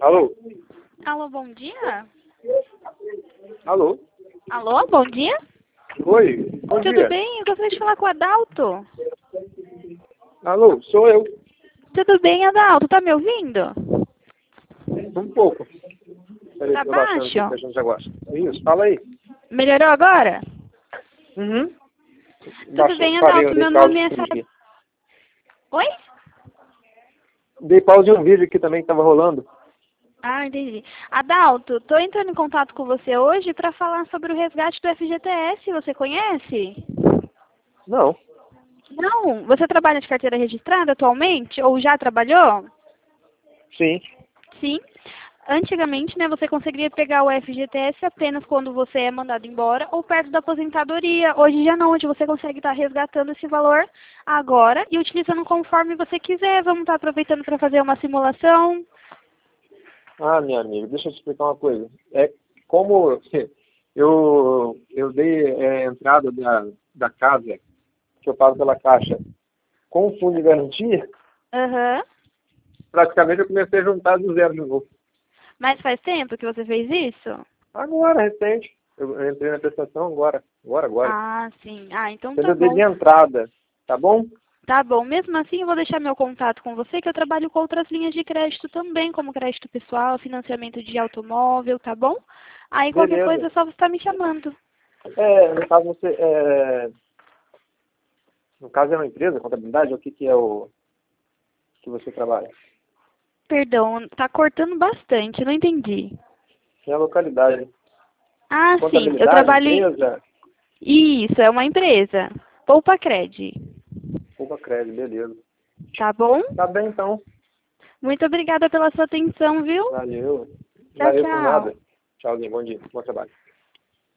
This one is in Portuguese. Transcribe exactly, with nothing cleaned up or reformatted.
Alô? Alô, bom dia? Alô? Alô, bom dia? Oi, bom Tudo dia. bem? Eu gostaria de falar com o Adalto. Alô, sou eu. Tudo bem, Adalto? Tá me ouvindo? Um pouco. Peraí, Tá tô baixando aqui baixo? que a gente já gosta. Isso, fala aí. Melhorou agora? Uhum. Tudo bem, Parei, eu Adalto? dei Meu pausa nome é em um Sara... vídeo. Oi? Dei pausa em um vídeo aqui também que tava rolando. Ah, entendi. Adalto, tô entrando em contato com você hoje para falar sobre o resgate do F G T S. Você conhece? Não. Não? Você trabalha de carteira registrada atualmente? Ou já trabalhou? Sim. Sim. Antigamente, né, você conseguiria pegar o F G T S apenas quando você é mandado embora ou perto da aposentadoria. Hoje já não, hoje você consegue estar resgatando esse valor agora e utilizando conforme você quiser. Vamos estar aproveitando para fazer uma simulação. Ah, minha amiga, deixa eu te explicar uma coisa. É como eu, eu dei é, entrada da, da casa que eu pago pela Caixa com fundo de garantia, Aham. praticamente eu comecei a juntar do zero de novo. Mas faz tempo que você fez isso? Agora, recente. Eu entrei na prestação agora. Agora, agora. Ah, sim. Ah, então Quando tá eu dei bom. de entrada, tá bom? Tá bom. Mesmo assim, eu vou deixar meu contato com você, que eu trabalho com outras linhas de crédito também, como crédito pessoal, financiamento de automóvel, tá bom? Aí qualquer coisa Beleza. é só você estar me chamando. É, no caso você, é, no caso é uma empresa, contabilidade, ou o que que é o que você trabalha? Perdão, tá cortando bastante, eu não entendi. É a localidade. Ah, sim, eu Contabilidade, trabalho em... empresa, Isso, é uma empresa. Poupa Cred, Cuba Crédito, beleza. tá bom? Tá bem então. Muito obrigada pela sua atenção, viu? Valeu. Tchau, Valeu por tchau. nada. Tchauzinho, bom dia. Bom trabalho.